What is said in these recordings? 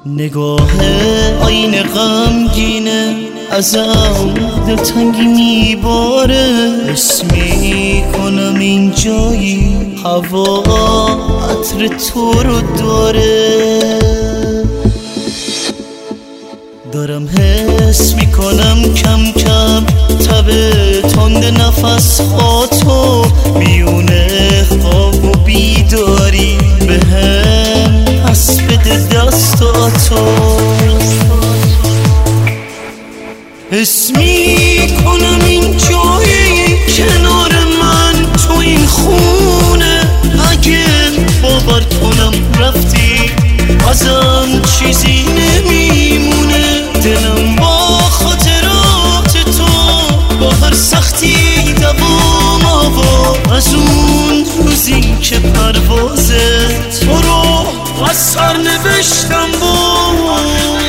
نگاه آینه غمگینه ازم دلتنگی میباره، حس میکنم این جایی هوا عطر تو رو داره. دارم حس میکنم کم کم تب تند نفس ها تو، میونه خواب و بیداری به هم پس بده دستاتو. حس میکنم این جایی کنار من تو این خونه، اگه باور کنم رفتی ازم چیزی نمیمونه. دلم با خاطرات تو با هر سختی دوام آورد، از اون روزی که پرواز تو رو از سر نوشتم بود.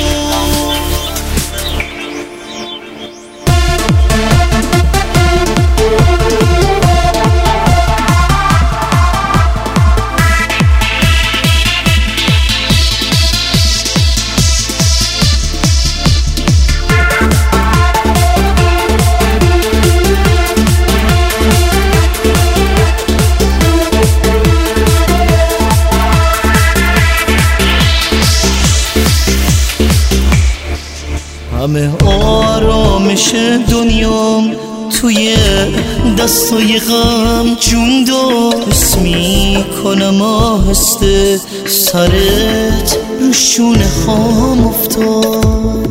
همه آرامش دنیام توی دستای غم جون داد، حس میکنم آهسته سرت رو شونه هام افتاد.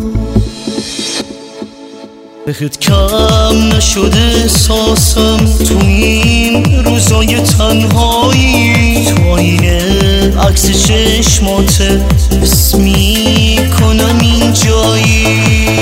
بهت کم نشده احساسم تو این روزای تنهایی، تو آینه عکس چشماته حس میکنم این جایی.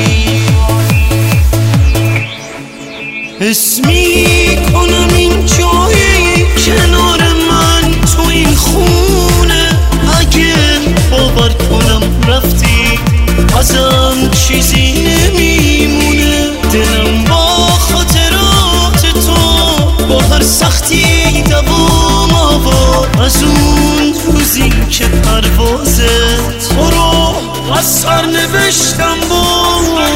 حس میکنم این جایی کنار من تو این خونه، اگه باور کنم رفتی ازم چیزی نمیمونه. دلم با خاطرات تو با هر سختی دوام آورد، از اون روزی که پرواز تو رو از سر نوشتم بود.